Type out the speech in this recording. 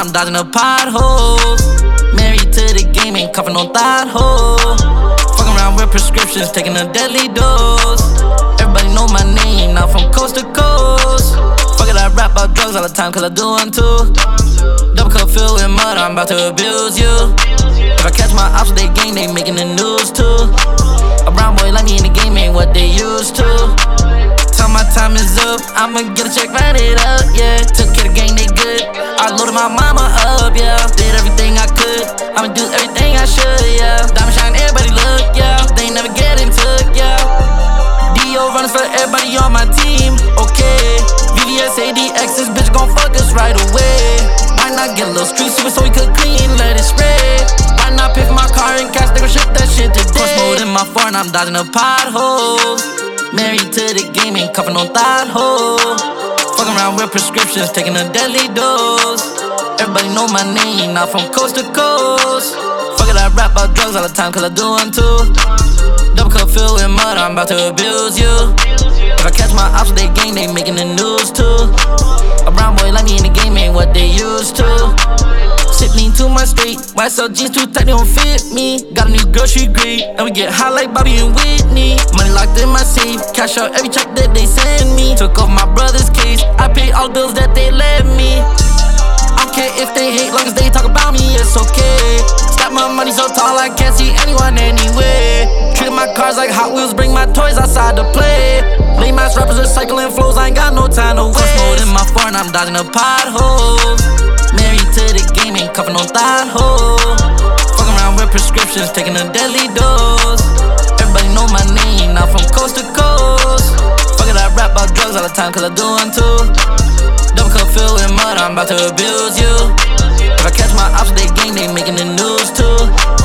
I'm dodging the potholes. Married to the game, ain't cuffing no thought hole. Fucking around with prescriptions, taking a deadly dose. Everybody know my name, now from coast to coast. Fuck it, I rap about drugs all the time, cause I do one too. Double cup filled with mud, I'm about to abuse you. If I catch my ops, they gang, they making the news too. A brown boy like me in the game ain't what they used to. Tell my time is up, I'ma get a check, run it up, yeah. Took care of the gang, they good. I loaded my mama up, yeah. Did everything I could, I'ma do everything I should, yeah. Diamond shine, everybody look, yeah. They ain't never getting took, yeah. D.O. runners for everybody on my team, okay. VVS, ADX, this bitch gon' fuck us right away. Why not get a little street super so we could clean, let it spray? Why not pay for my car and cash, they gon' ship that shit today. Course mode in my foreign, I'm dodging the potholes. Married to the game, ain't cuffing no thought hole. Fucking around with prescriptions, taking a deadly dose. Everybody know my name, now from coast to coast. Fuck it, I rap about drugs all the time, cause I do one too. Double cup filled with mud, I'm about to abuse you. If I catch my ops, they gang, they making the news too. A brown boy like me in the game ain't what they used to. Shit lean too much straight, YSL jeans too tight, they don't fit me. Got a new girl, she great, and we get high like Bobby and Whitney. Money locked in my safe, cash out every check that they send me. Took off my brother's case, I paid all the bills that they left me. I don't care if they hate, long as they talk about me, it's okay. Stack my money so tall, I can't see anyone anywhere. Treat my cars like Hot Wheels, bring my toys outside to play. Lame ass rappers recycling flows, I ain't got no time to waste. Course mode in my foreign, I'm dodging the potholes. Married to the game, ain't cuffing no thought hole. Fucking around with prescriptions, taking a deadly dose. Everybody know my name, now from coast to coast. Fuck it, I rap about drugs all the time, cause I do one too. Double cup filled with mud, I'm about to abuse you. If I catch my ops, they gang, they making the news too.